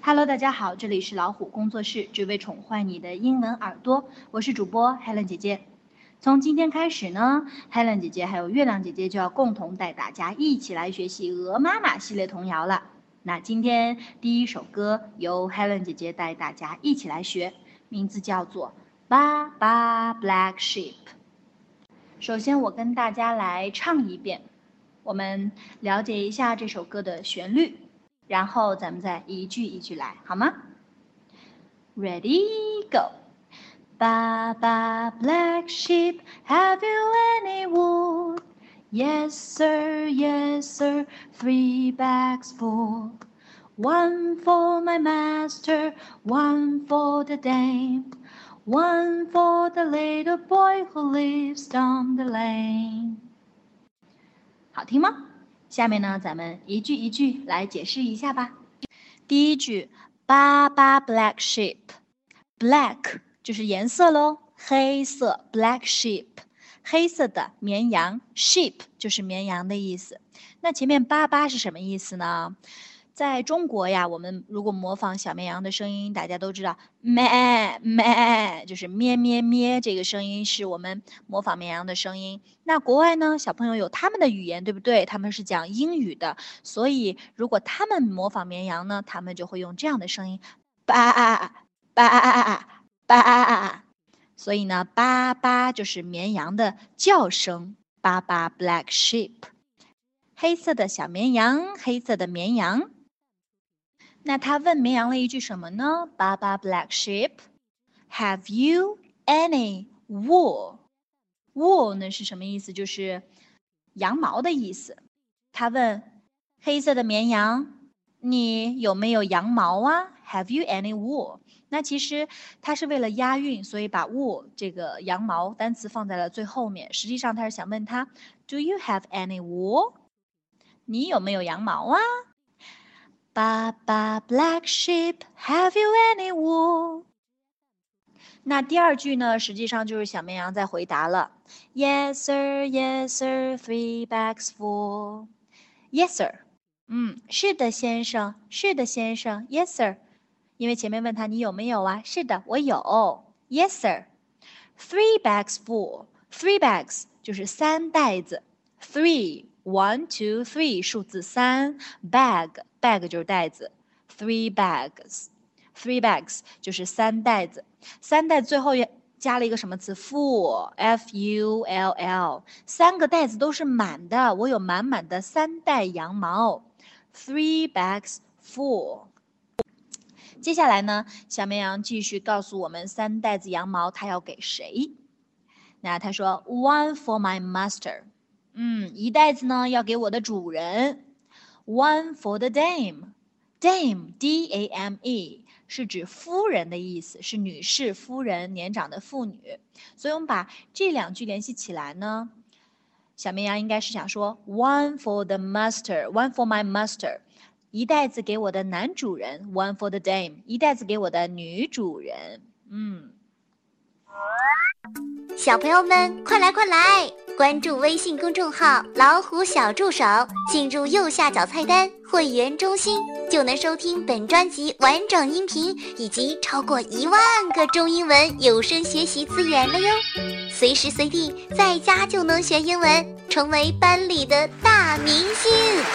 Hello，大家好，这里是老虎工作室，只为宠坏你的英文耳朵，我是主播 Helen 姐姐。从今天开始呢 ，Helen 姐姐还有月亮姐姐就要共同带大家一起来学习鹅妈妈系列童谣了。那今天第一首歌由 Helen 姐姐带大家一起来学，名字叫做《巴巴 Black Sheep》。首先我跟大家来唱一遍，我们了解一下这首歌的旋律。然后咱们再一句一句来，好吗 ？Ready, go. Baba, black sheep, have you any wool? Yes, sir, yes, sir, 3 bags full. One for my master, one for the dame, one for the little boy who lives down the lane. 好听吗？下面呢，咱们一句一句来解释一下吧。第一句，巴巴 black sheep，black 就是颜色喽，黑色 black sheep， 黑色的绵羊 sheep 就是绵羊的意思。那前面巴巴是什么意思呢？在中国呀，我们如果模仿小绵羊的声音，大家都知道咩咩就是咩咩咩，这个声音是我们模仿绵羊的声音。那国外呢，小朋友有他们的语言，对不对？他们是讲英语的，所以如果他们模仿绵羊呢，他们就会用这样的声音，巴巴巴。所以呢，巴巴就是绵羊的叫声，巴巴 black sheep， 黑色的小绵羊，黑色的绵羊。那他问绵羊了一句什么呢？巴巴 black sheep, have you any wool? Wool 呢是什么意思？就是羊毛的意思。他问黑色的绵羊，你有没有羊毛啊 ？Have you any wool? 那其实他是为了押韵，所以把 wool 这个羊毛单词放在了最后面。实际上他是想问他 ，Do you have any wool? 你有没有羊毛啊？巴巴 black sheep, have you any wool? 那第二句呢，实际上就是小绵羊在回答了。Yes sir, yes sir, 3 bags full. Yes sir. 是的先生，是的先生 ，Yes sir. 因为前面问他你有没有啊？是的，我有。Yes sir. 3 bags full. 3 bags 就是3袋子。3 1 2 3数字3 bag 就是袋子 3 bags 就是3袋子3袋最后加了一个什么词 full full 3个袋子都是满的，我有满满的3袋羊毛 3 bags full。 接下来呢，小绵羊继续告诉我们3袋子羊毛他要给谁。那他说 one for my master，一袋子呢要给我的主人 ，one for the dame D-A-M-E 是指夫人的意思，是女士、夫人、年长的妇女。所以我们把这2句联系起来呢，小绵羊应该是想说 one for the master, one for my master， 一袋子给我的男主人 one for the dame， 一袋子给我的女主人。 小朋友们，快来快来！关注微信公众号“老虎小助手”，进入右下角菜单“会员中心”，就能收听本专辑完整音频以及超过1万个中英文有声学习资源了哟！随时随地在家就能学英文，成为班里的大明星。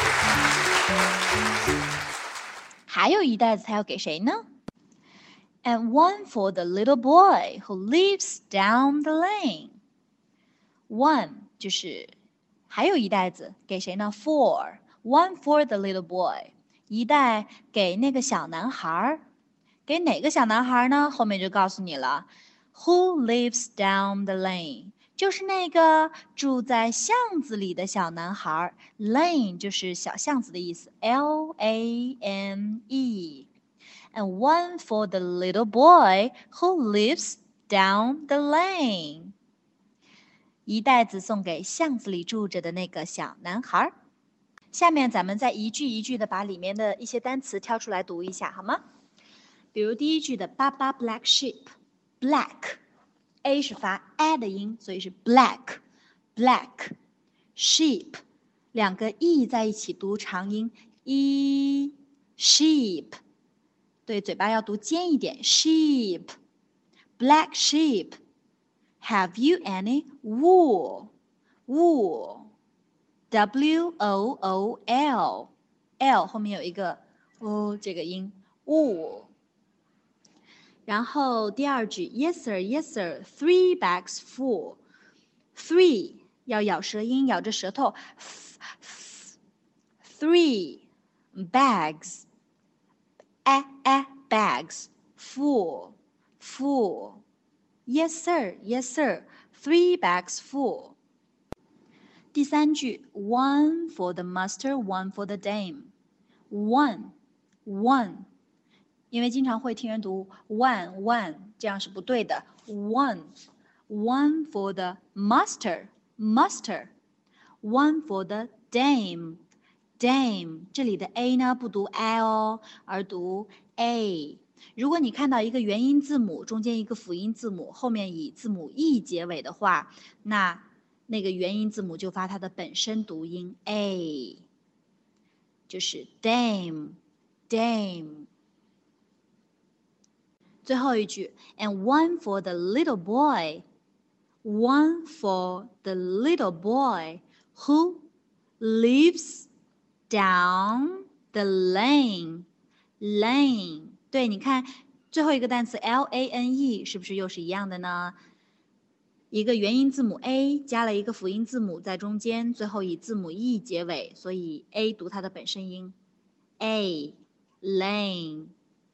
还有一袋子他要给谁呢？And one for the little boy who lives down the lane. One 就是还有一袋子给谁呢 ？One for the little boy， 一袋给那个小男孩。给哪个小男孩呢？后面就告诉你了。Who lives down the lane？ 就是那个住在巷子里的小男孩。Lane 就是小巷子的意思 ，L-A-N-E。And one for the little boy who lives down the lane. 一袋子送给巷子里住着的那个小男孩。下面咱们再一句一句的把里面的一些单词挑出来读一下，好吗？比如第一句的巴巴 black sheep， black A 是发 a 的音，所以是 black sheep， 2个 e 在一起读长音 e sheep。 对，嘴巴要读尖一点。Sheep, black sheep. Have you any wool? Wool, W-O-O-L, L 后面有一个 O 这个音 wool。然后第二句 Yes sir, yes sir, 3 bags full. 3要咬舌音，咬着舌头。3 bags, bags, full, full. Yes sir, yes sir, 3 bags full. 第三句 One for the master, one for the dame. One, one. 因为经常会听人读 one 这样是不对的。one for the master, one for the dame, 这里的 a 呢不读 I 哦，而读 a。如果你看到一个元音字母中间一个辅音字母，后面以字母 e 结尾的话，那个元音字母就发它的本身读音 a， 就是 dame。最后一句 and one for the little boy, one for the little boy who lives down the lane. 对，你看最后一个单词 lane 是不是又是一样的呢？一个元音字母 a 加了一个辅音字母在中间，最后以字母 e 结尾，所以 a 读它的本身音 a, lane。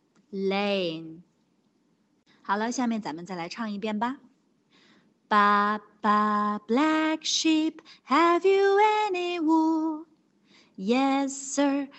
好了，下面咱们再来唱一遍吧。Ba ba black sheep, have you any wool? Yes sir,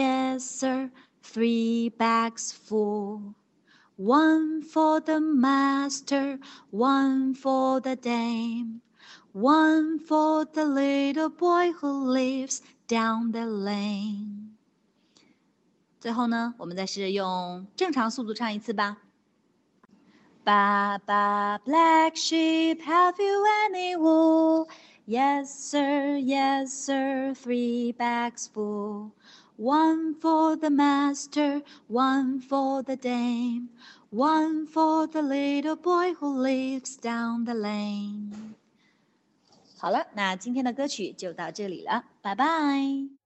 3 bags full. One for the master, one for the dame, one for the little boy who lives down the lane. 最后呢，我们再试用正常速度唱一次吧。Ba ba black sheep, have you any wool? Yes sir, 3 bags full. One for the master, one for the dame, one for the little boy who lives down the lane. 好了，那今天的歌曲就到这里了，拜拜。